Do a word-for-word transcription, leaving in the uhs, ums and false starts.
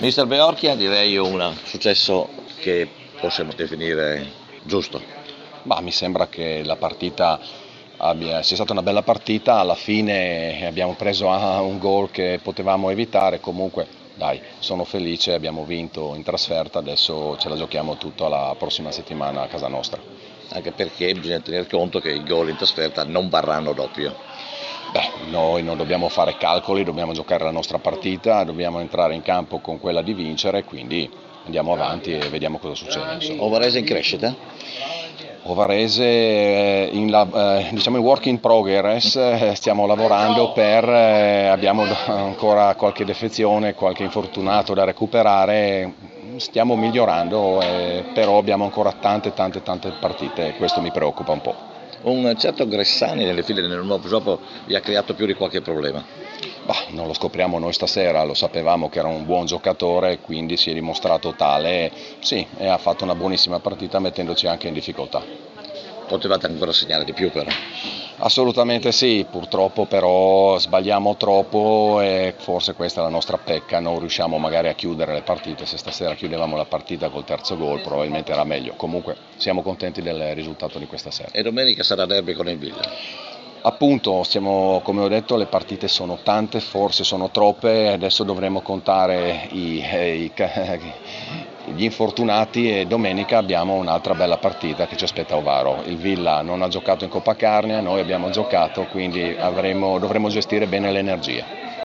Mister Beorchia, direi un successo che possiamo definire giusto. Bah, mi sembra che la partita abbia, sia stata una bella partita, alla fine abbiamo preso un gol che potevamo evitare, comunque dai, sono felice, abbiamo vinto in trasferta, adesso ce la giochiamo tutta la prossima settimana a casa nostra. Anche perché bisogna tener conto che i gol in trasferta non varranno doppio. Beh, noi non dobbiamo fare calcoli, dobbiamo giocare la nostra partita, dobbiamo entrare in campo con quella di vincere, quindi andiamo avanti e vediamo cosa succede. Insomma. Ovarese in crescita? Ovarese in, eh, diciamo in work in progress, eh, stiamo lavorando per, eh, abbiamo ancora qualche defezione, qualche infortunato da recuperare, stiamo migliorando, eh, però abbiamo ancora tante tante tante partite e questo mi preoccupa un po'. Un certo Gressani nelle file del nuovo gioco vi ha creato più di qualche problema. Bah, non lo scopriamo noi stasera, lo sapevamo che era un buon giocatore, quindi si è dimostrato tale, sì, e ha fatto una buonissima partita mettendoci anche in difficoltà. Potevate ancora segnare di più però. Assolutamente sì, purtroppo però sbagliamo troppo e forse questa è la nostra pecca, non riusciamo magari a chiudere le partite, se stasera chiudevamo la partita col terzo gol probabilmente era meglio, comunque siamo contenti del risultato di questa sera. E domenica sarà derby con il Villa. Appunto, stiamo, come ho detto, le partite sono tante, forse sono troppe, adesso dovremo contare i, i, gli infortunati e domenica abbiamo un'altra bella partita che ci aspetta a Ovaro. Il Villa non ha giocato in Coppa Carnia, noi abbiamo giocato, quindi avremo, dovremo gestire bene le energie.